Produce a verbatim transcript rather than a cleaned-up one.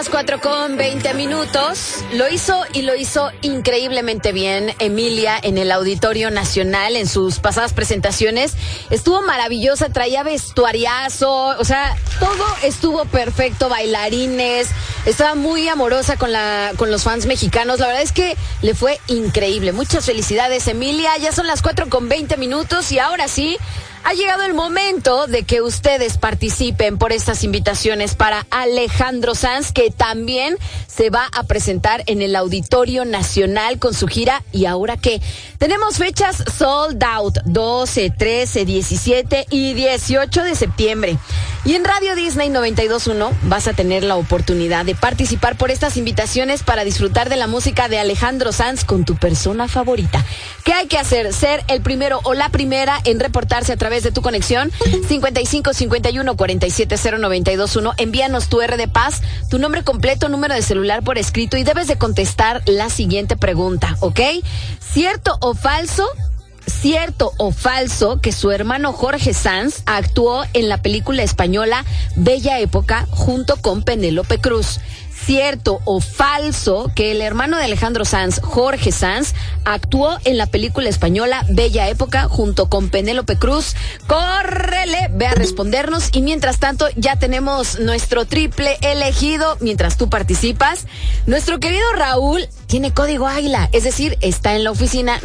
Cuatro con veinte minutos. Lo hizo y lo hizo increíblemente bien Emilia en el Auditorio Nacional en sus pasadas presentaciones. Estuvo maravillosa, traía vestuariazo, o sea, todo estuvo perfecto, bailarines, estaba muy amorosa con la con los fans mexicanos. La verdad es que le fue increíble. Muchas felicidades, Emilia. Ya son las cuatro con veinte minutos y ahora sí, ha llegado el momento de que ustedes participen por estas invitaciones para Alejandro Sanz, que también se va a presentar en el Auditorio Nacional con su gira ¿Y ahora qué? Tenemos fechas sold out, doce, trece, diecisiete y dieciocho de septiembre. Y en Radio Disney noventa y dos punto uno vas a tener la oportunidad de participar por estas invitaciones para disfrutar de la música de Alejandro Sanz con tu persona favorita. ¿Qué hay que hacer? Ser el primero o la primera en reportarse a través de tu conexión cincuenta y cinco cincuenta y uno cuarenta y siete cero noventa y dos punto uno. Envíanos tu R de Paz, tu nombre completo, número de celular por escrito y debes de contestar la siguiente pregunta, ¿ok? ¿Cierto o falso? ¿Cierto o falso que su hermano Jorge Sanz actuó en la película española Bella Época junto con Penélope Cruz? ¿Cierto o falso que el hermano de Alejandro Sanz, Jorge Sanz, actuó en la película española Bella Época junto con Penélope Cruz? ¡Córrele! Ve a respondernos y mientras tanto ya tenemos nuestro triple elegido mientras tú participas. Nuestro querido Raúl tiene código Águila, es decir, está en la oficina.